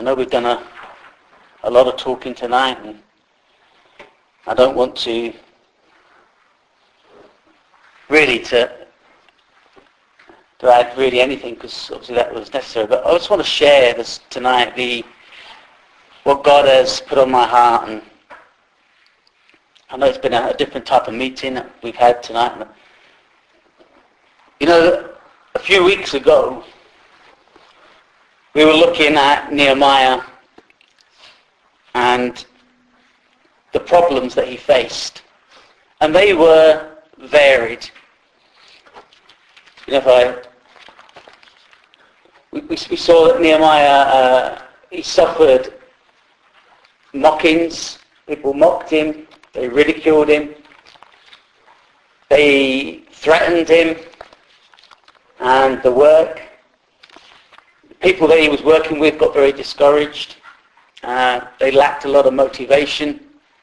know we've done a lot of talking tonight, and I don't want to really to add really anything, because obviously that was necessary. But I just want to share this tonight, what God has put on my heart. And I know it's been a different type of meeting that we've had tonight. You know, a few weeks ago, we were looking at Nehemiah and the problems that he faced. And they were varied. You know, we saw that Nehemiah, he suffered mockings. People mocked him. They ridiculed him. They threatened him and the work. The people that he was working with got very discouraged. They lacked a lot of motivation.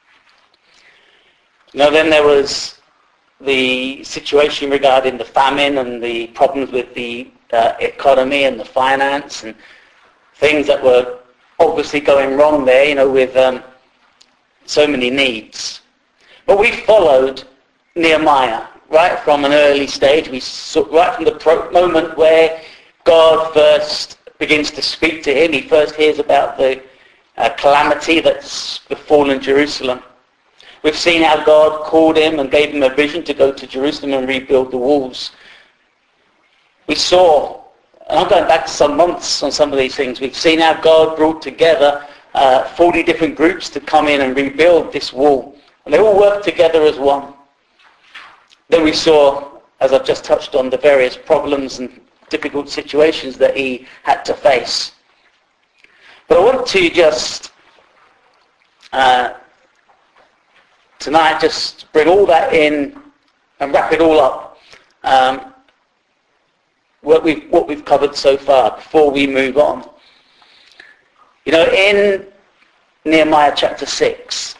You know, then there was the situation regarding the famine and the problems with the economy and the finance and things that were obviously going wrong there, you know, with so many needs. But we followed Nehemiah right from an early stage. We saw right from the moment where God first begins to speak to him. He first hears about the calamity that's befallen Jerusalem. We've seen how God called him and gave him a vision to go to Jerusalem and rebuild the walls. We saw, and I'm going back some months on some of these things, we've seen how God brought together 40 different groups to come in and rebuild this wall. And they all worked together as one. Then we saw, as I've just touched on, the various problems and difficult situations that he had to face. But I want to just tonight just bring all that in and wrap it all up, what we've covered so far before we move on. You know, in Nehemiah chapter 6,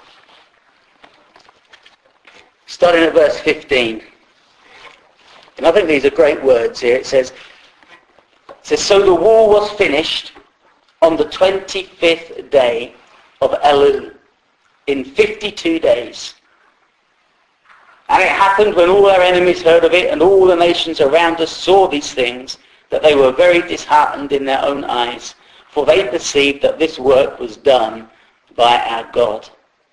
starting at verse 15, and I think these are great words here. It says, so the wall was finished on the 25th day of Elul, in 52 days. And it happened when all our enemies heard of it and all the nations around us saw these things, that they were very disheartened in their own eyes, for they perceived that this work was done by our God.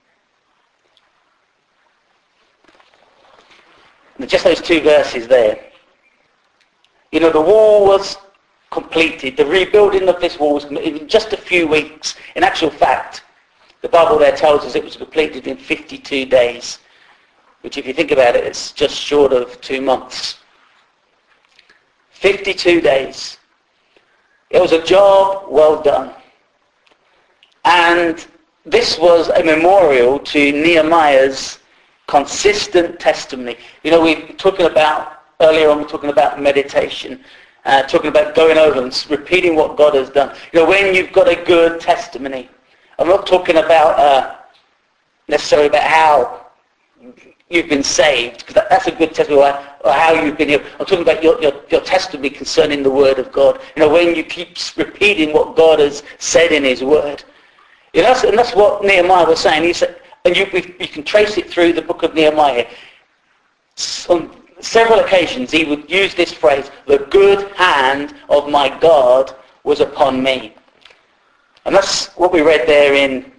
And just those two verses there. You know, the wall was completed. The rebuilding of this wall was in just a few weeks. In actual fact, the Bible there tells us it was completed in 52 days, which if you think about it, it's just short of 2 months. 52 days. It was a job well done. And this was a memorial to Nehemiah's consistent testimony. You know, earlier on we were talking about meditation, talking about going over and repeating what God has done. You know, when you've got a good testimony, I'm not talking about necessarily about how you've been saved, because that's a good testimony, or how you've been healed. I'm talking about your testimony concerning the Word of God. You know, when you keep repeating what God has said in His Word. You know, and that's what Nehemiah was saying. He said, and you can trace it through the book of Nehemiah. On several occasions he would use this phrase, the good hand of my God was upon me. And that's what we read there in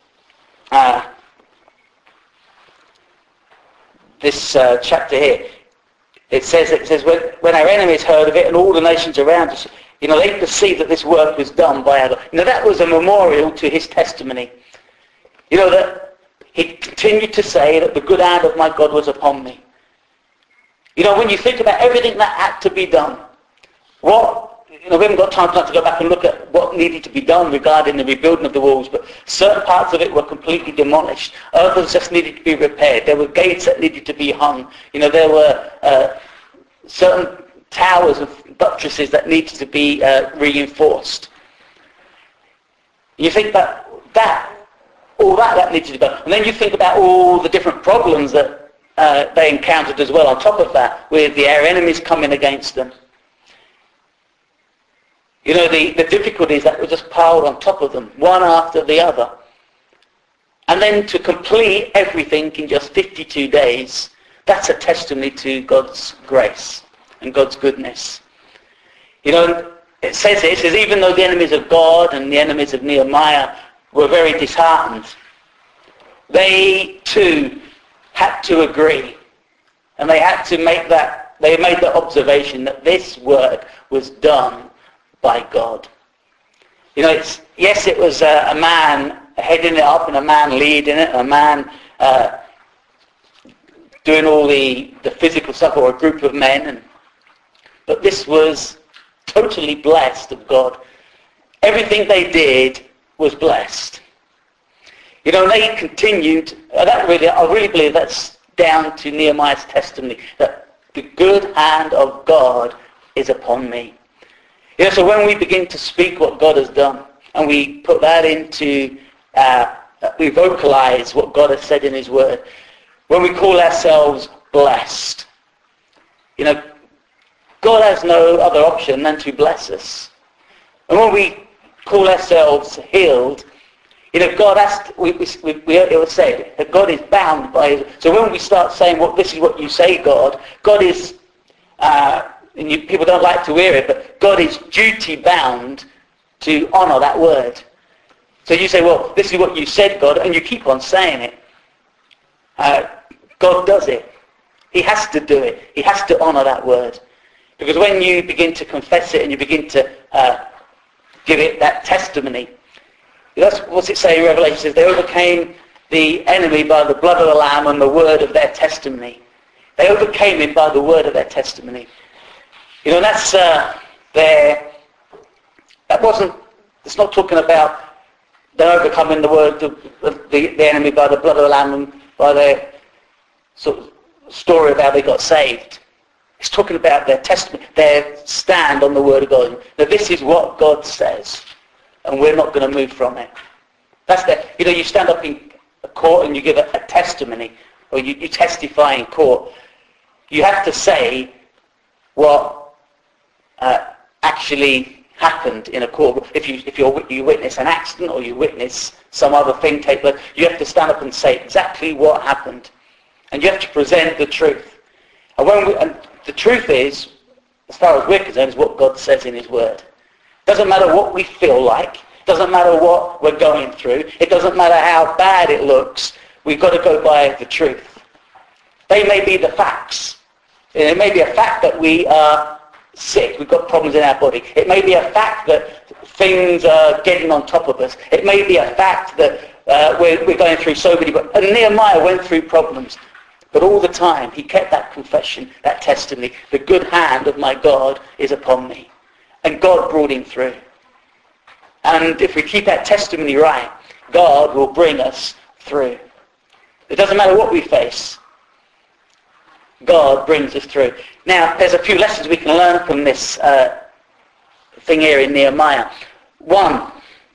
this chapter here. It says when our enemies heard of it and all the nations around us, you know, they perceived that this work was done by our God. You know, that was a memorial to his testimony. You know, that he continued to say that the good hand of my God was upon me. You know, when you think about everything that had to be done, we haven't got time tonight to go back and look at what needed to be done regarding the rebuilding of the walls, but certain parts of it were completely demolished. Others just needed to be repaired. There were gates that needed to be hung. You know, there were certain towers and buttresses that needed to be reinforced. You think about all that needed to be done. And then you think about all the different problems that they encountered as well on top of that, with our enemies coming against them. You know, the difficulties that were just piled on top of them, one after the other. And then to complete everything in just 52 days, that's a testimony to God's grace and God's goodness. You know, it says even though the enemies of God and the enemies of Nehemiah were very disheartened, they too had to agree. And they had to make they made the observation that this work was done by God. You know, it was a man heading it up and a man leading it, a man doing all the physical stuff, or a group of men. But this was totally blessed of God. Everything they did was blessed. You know, they continued. I really believe that's down to Nehemiah's testimony, that the good hand of God is upon me. You know, so when we begin to speak what God has done, and we put that into, we vocalize what God has said in His Word, when we call ourselves blessed, you know, God has no other option than to bless us. And when we call ourselves healed, you know, God has to, it was said that God is bound by His. So when we start saying, "Well, this is what you say, God," God is, people don't like to hear it, but God is duty bound to honour that word. So you say, "Well, this is what you said, God," and you keep on saying it. God does it. He has to do it. He has to honour that word. Because when you begin to confess it and you begin to give it that testimony, that's what's it say in Revelation? It says they overcame the enemy by the blood of the Lamb and the word of their testimony. They overcame him by the word of their testimony. You know, that's it's not talking about them overcoming the enemy by the blood of the Lamb and by their sort of story of how they got saved. It's talking about their testimony, their stand on the Word of God. Now this is what God says, and we're not going to move from it. That's you know, you stand up in a court and you give a testimony, or you testify in court. You have to say what actually happened in a court. If you witness an accident or you witness some other thing take place, you have to stand up and say exactly what happened, and you have to present the truth. And the truth is, as far as we're concerned, is what God says in His Word. Doesn't matter what we feel like. Doesn't matter what we're going through. It doesn't matter how bad it looks. We've got to go by the truth. They may be the facts. It may be a fact that we are sick. We've got problems in our body. It may be a fact that things are getting on top of us. It may be a fact that we're going through so many. And Nehemiah went through problems. But all the time, he kept that confession, that testimony. The good hand of my God is upon me. And God brought him through. And if we keep that testimony right, God will bring us through. It doesn't matter what we face. God brings us through. Now, there's a few lessons we can learn from this thing here in Nehemiah. One,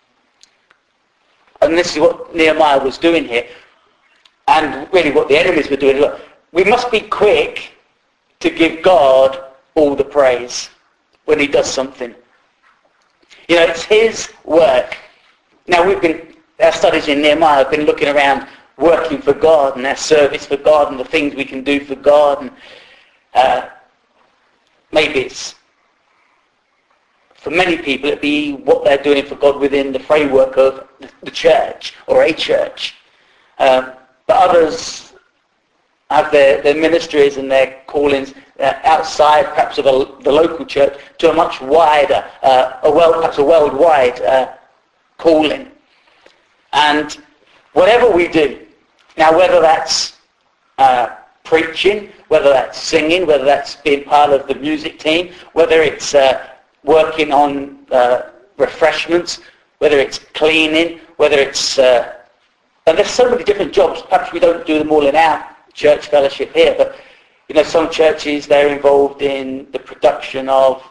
and this is what Nehemiah was doing here, and really what the enemies were doing. Look, we must be quick to give God all the praise when He does something. You know, it's His work. Now, our studies in Nehemiah have been looking around working for God and our service for God and the things we can do for God. And maybe it's, for many people, it'd be what they're doing for God within the framework of the church or a church. But others have their ministries and their callings outside perhaps of the local church to a much wider, perhaps a worldwide calling. And whatever we do, now whether that's preaching, whether that's singing, whether that's being part of the music team, whether it's working on refreshments, whether it's cleaning, whether it's and there's so many different jobs. Perhaps we don't do them all in our church fellowship here, but you know, some churches, they're involved in the production of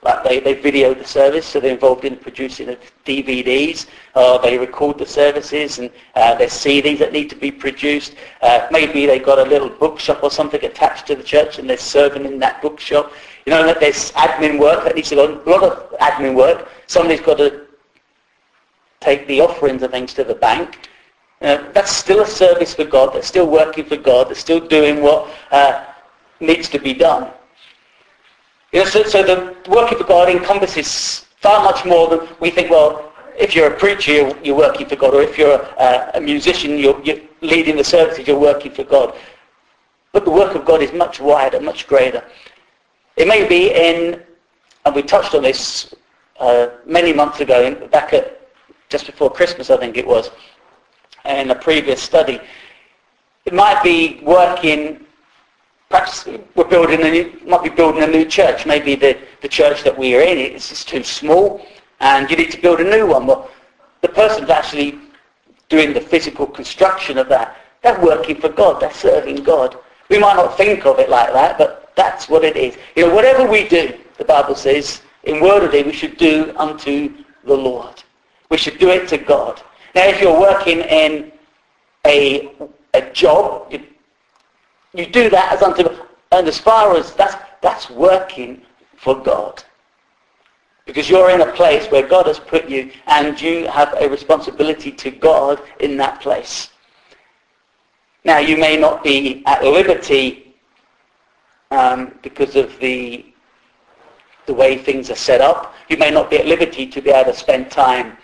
like they video the service, so they're involved in producing of DVDs, they record the services, and there's CDs that need to be produced. Maybe they've got a little bookshop or something attached to the church, and they're serving in that bookshop. You know, that there's admin work that needs to go on, a lot of admin work. Somebody's got to take the offerings and things to the bank. That's still a service for God. They're still working for God. They're still doing what needs to be done. You know, so the working for God encompasses far much more than we think. Well, if you're a preacher, you're working for God, or if you're a musician, you're leading the services, you're working for God. But the work of God is much wider, much greater. It may be in, and we touched on this many months ago, back at just before Christmas, I think it was, in a previous study. It might be working, perhaps might be building a new church. Maybe the church that we are in is just too small and you need to build a new one. Well, the person's actually doing the physical construction of that. They're working for God. They're serving God. We might not think of it like that, but that's what it is. You know, whatever we do, the Bible says, in word or deed, we should do unto the Lord. We should do it to God. Now, if you're working in a job, you do that as unto God. And as far as that's working for God. Because you're in a place where God has put you, and you have a responsibility to God in that place. Now, you may not be at liberty because of the way things are set up. You may not be at liberty to be able to spend time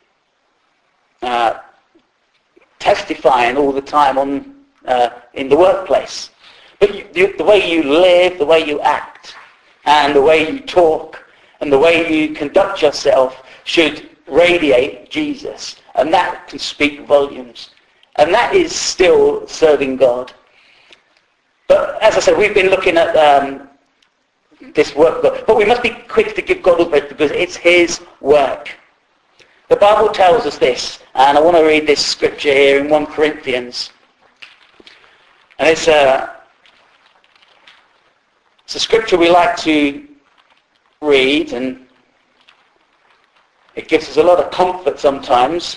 testifying all the time in the workplace. But the way you live, the way you act, and the way you talk, and the way you conduct yourself should radiate Jesus. And that can speak volumes. And that is still serving God. But as I said, we've been looking at this work of God. But we must be quick to give God all praise because it's his work. The Bible tells us this, and I want to read this scripture here in 1 Corinthians. And it's a scripture we like to read, and it gives us a lot of comfort sometimes.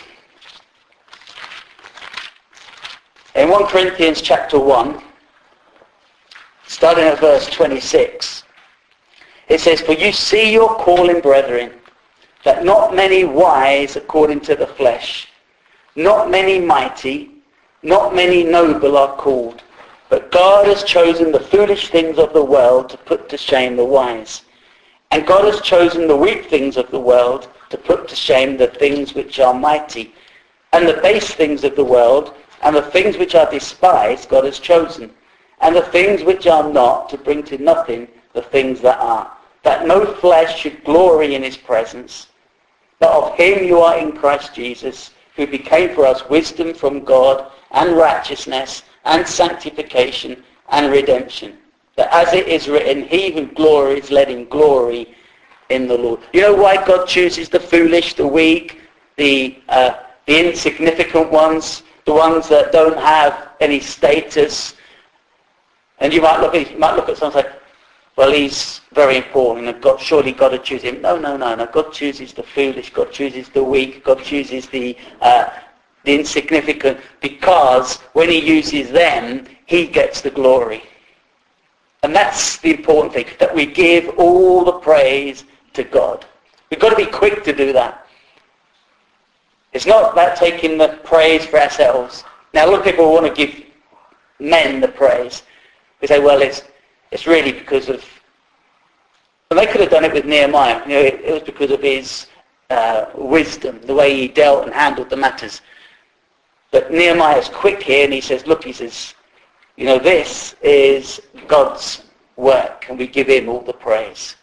In 1 Corinthians chapter 1, starting at verse 26, it says, "For you see your calling, brethren, that not many wise according to the flesh, not many mighty, not many noble are called. But God has chosen the foolish things of the world to put to shame the wise. And God has chosen the weak things of the world to put to shame the things which are mighty. And the base things of the world, and the things which are despised, God has chosen. And the things which are not, to bring to nothing the things that are, that no flesh should glory in his presence. But of him you are in Christ Jesus, who became for us wisdom from God, and righteousness, and sanctification, and redemption. That as it is written, he who glories, let him glory in the Lord." You know why God chooses the foolish, the weak, the insignificant ones, the ones that don't have any status? And you might look at someone and say, well, he's very important, and surely God would choose him. No. God chooses the foolish, God chooses the weak, God chooses the insignificant, because when he uses them, he gets the glory. And that's the important thing, that we give all the praise to God. We've got to be quick to do that. It's not about taking the praise for ourselves. Now, a lot of people want to give men the praise. They say, well, it's really because of... And they could have done it with Nehemiah. You know, it was because of his wisdom, the way he dealt and handled the matters. But Nehemiah's quick here, and he says, look, he says, you know, this is God's work, and we give him all the praise.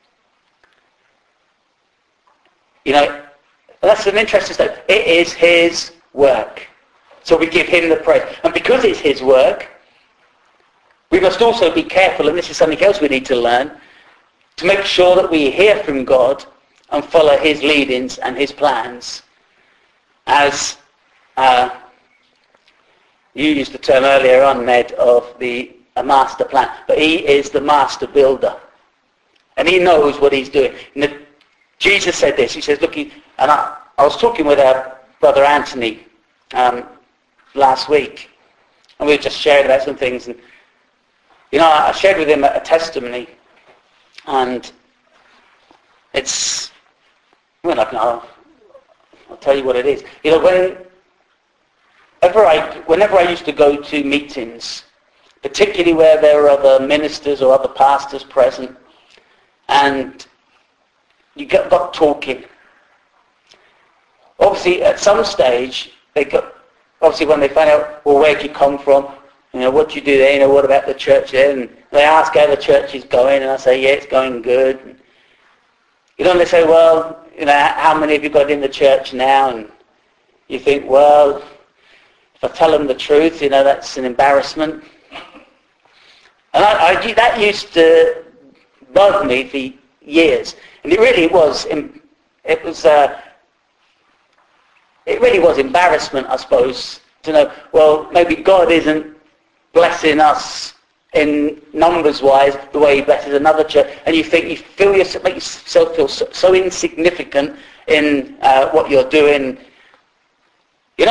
You know, that's an interesting statement. It is his work. So we give him the praise. And because it's his work, we must also be careful, and this is something else we need to learn, to make sure that we hear from God and follow his leadings and his plans. As you used the term earlier on, Ned, of a master plan. But he is the master builder. And he knows what he's doing. Jesus said this. He says, look, and I was talking with our brother Anthony last week, and we were just sharing about some things. And, I shared with him a testimony, and it's, I'll tell you what it is. Whenever I used to go to meetings, particularly where there were other ministers or other pastors present, and you got talking. Obviously, at some stage, when they find out, well, where do you come from? What do you do there? What about the church there? And they ask how the church is going, and I say, yeah, it's going good. And, they say, well, how many have you got in the church now? And you think, well, if I tell them the truth, that's an embarrassment. And that used to bug me for years. And it really was embarrassment, I suppose, to know, well, maybe God isn't blessing us in numbers-wise the way he blesses another church. And you make yourself feel so insignificant in what you're doing. And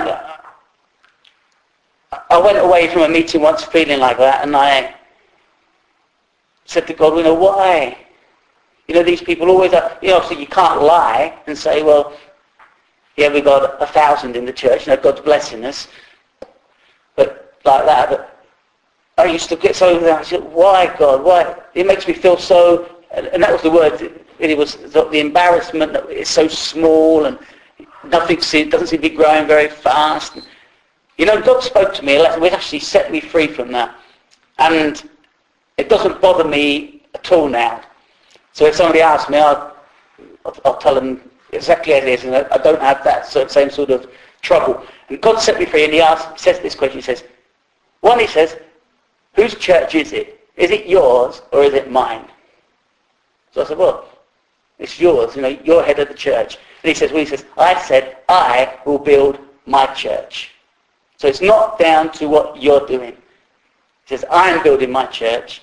I went away from a meeting once feeling like that, and I said to God, why? These people always are, so you can't lie and say, well, yeah, we've got 1,000 in the church, God's blessing us. But like that, but I used to get so, I said, why, God, why? It makes me feel so, and that was the word, it was the embarrassment that it's so small and doesn't seem to be growing very fast. God spoke to me, it actually set me free from that. And it doesn't bother me at all now. So if somebody asks me, I'll tell them exactly as it is, and I don't have that same sort of trouble. And God set me free, and he says this question, he says, whose church is it? Is it yours or is it mine? So I said, well, it's yours, you're head of the church. And he says, I said, I will build my church. So it's not down to what you're doing. He says, I'm building my church,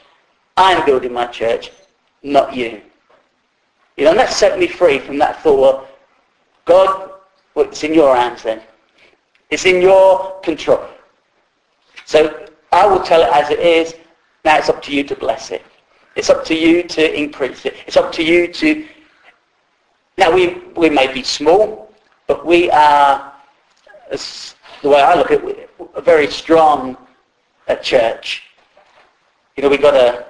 not you. And that set me free from that thought, well, God, it's in your hands then. It's in your control. So I will tell it as it is. Now it's up to you to bless it. It's up to you to increase it. It's up to you to... Now we may be small, but we are, the way I look at it, a very strong church. We've got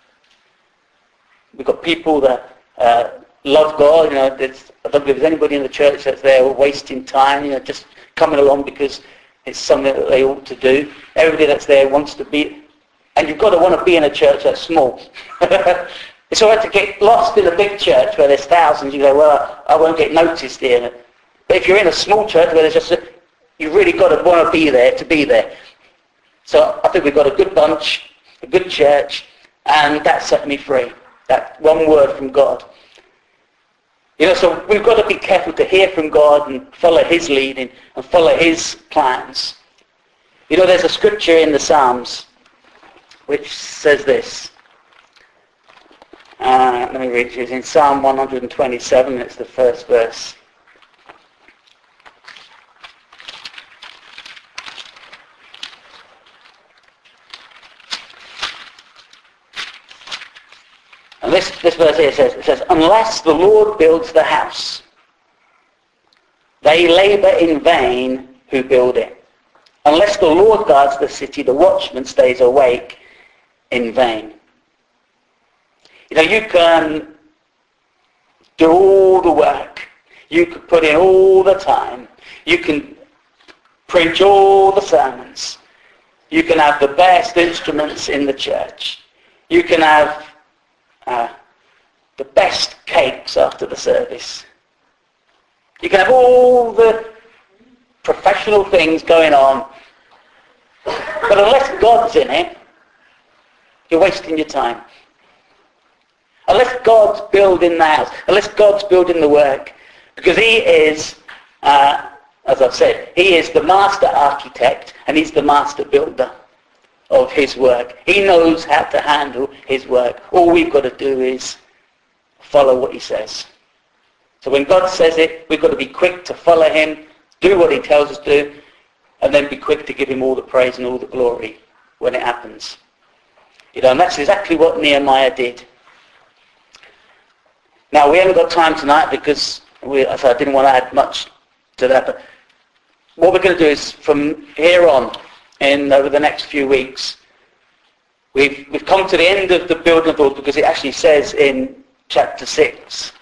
people that love God. I don't believe there's anybody in the church that's there wasting time, just coming along because it's something that they ought to do. Everybody that's there wants to be, and you've got to want to be in a church that's small. It's all right to get lost in a big church where there's thousands. You go, well, I won't get noticed here. But if you're in a small church where there's just you've really got to want to be there. So I think we've got a good bunch, a good church, and that set me free. That one word from God. So we've got to be careful to hear from God and follow his leading and follow his plans. There's a scripture in the Psalms which says this. Let me read it. It's in Psalm 127. It's the first verse. And this verse here says, unless the Lord builds the house, they labour in vain who build it. Unless the Lord guards the city, the watchman stays awake in vain. You can do all the work. You can put in all the time. You can preach all the sermons. You can have the best instruments in the church. You can have the best cakes after the service. You can have all the professional things going on. But unless God's in it, you're wasting your time. Unless God's building the house, unless God's building the work, because he is, as I've said, he is the master architect and he's the master builder of his work. He knows how to handle his work. All we've got to do is follow what he says. So when God says it, we've got to be quick to follow him, do what he tells us to do, and then be quick to give him all the praise and all the glory when it happens. And that's exactly what Nehemiah did. Now, we haven't got time tonight because I didn't want to add much to that, but what we're going to do is from here on, over the next few weeks, we've come to the end of the building of the walls, because it actually says in chapter 6,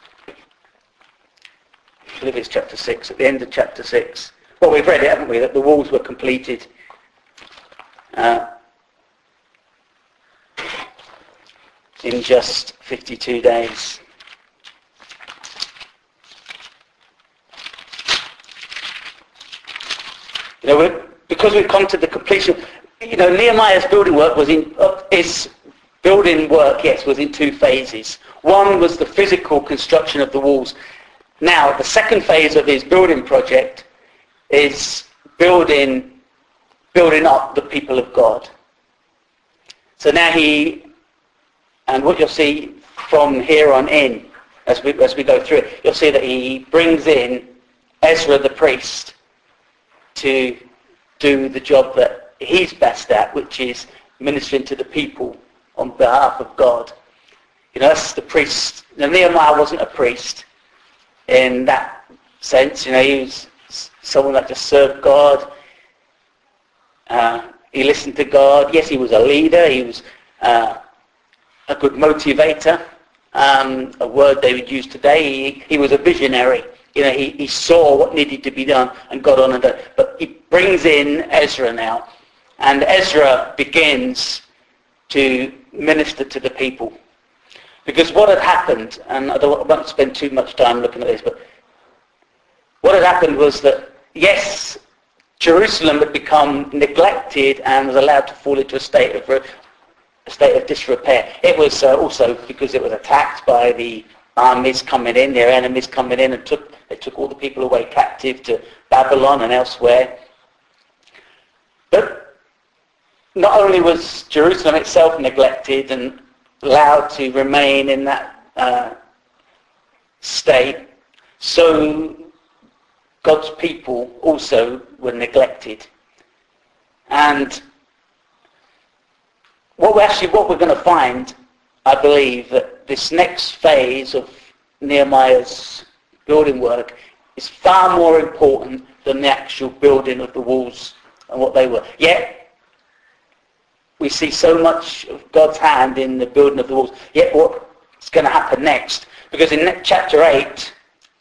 I believe it's chapter 6, at the end of chapter 6. Well, we've read it, haven't we, that the walls were completed in just 52 days. Because we've come to the completion, Nehemiah's building work was in two phases. One was the physical construction of the walls. Now, the second phase of his building project is building up the people of God. So now and what you'll see from here on in, as we go through it, you'll see that he brings in Ezra the priest to do the job that he's best at, which is ministering to the people on behalf of God. That's the priest. Now, Nehemiah wasn't a priest in that sense. He was someone that just served God. He listened to God. Yes, he was a leader. He was a good motivator, a word they would use today. He was a visionary. He saw what needed to be done and got on and done. But he brings in Ezra now, and Ezra begins to minister to the people. Because what had happened, and I won't spend too much time looking at this, but what had happened was that, yes, Jerusalem had become neglected and was allowed to fall into a state of disrepair. It was also because it was attacked by the armies coming in, their enemies coming in, and they took all the people away captive to Babylon and elsewhere. But not only was Jerusalem itself neglected and allowed to remain in that state, so God's people also were neglected. And what we're going to find, I believe, that this next phase of Nehemiah's building work is far more important than the actual building of the walls and what they were. Yet, we see so much of God's hand in the building of the walls. Yet what's going to happen next? Because in chapter 8,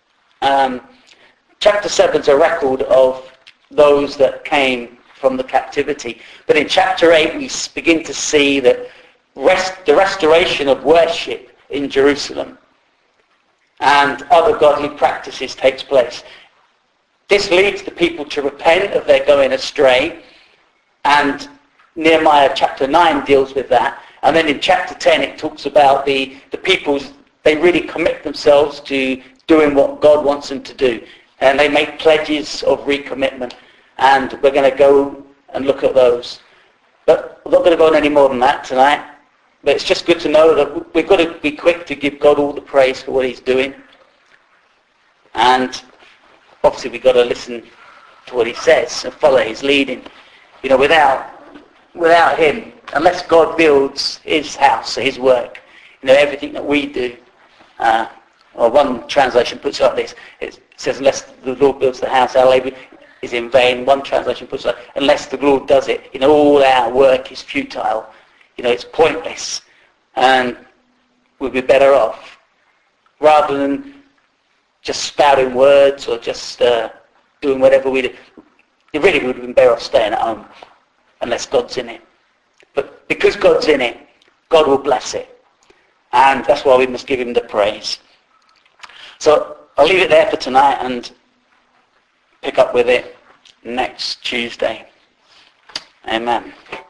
chapter 7 is a record of those that came from the captivity. But in chapter 8, we begin to see that the restoration of worship in Jerusalem and other godly practices takes place. This leads the people to repent of their going astray, and Nehemiah chapter 9 deals with that. And then in chapter 10 it talks about the people's, they really commit themselves to doing what God wants them to do. And they make pledges of recommitment. And we're going to go and look at those. But I'm not going to go on any more than that tonight. But it's just good to know that we've got to be quick to give God all the praise for what he's doing. And obviously we've got to listen to what he says and follow his leading. Without him, unless God builds his house, his work, everything that we do, or one translation puts it like this, it says, unless the Lord builds the house, our labour is in vain. One translation puts it like, unless the Lord does it, all our work is futile. It's pointless. And we'd be better off, rather than just spouting words or just doing whatever we do. It really would have been better off staying at home, unless God's in it. But because God's in it, God will bless it. And that's why we must give him the praise. So I'll leave it there for tonight and pick up with it next Tuesday. Amen.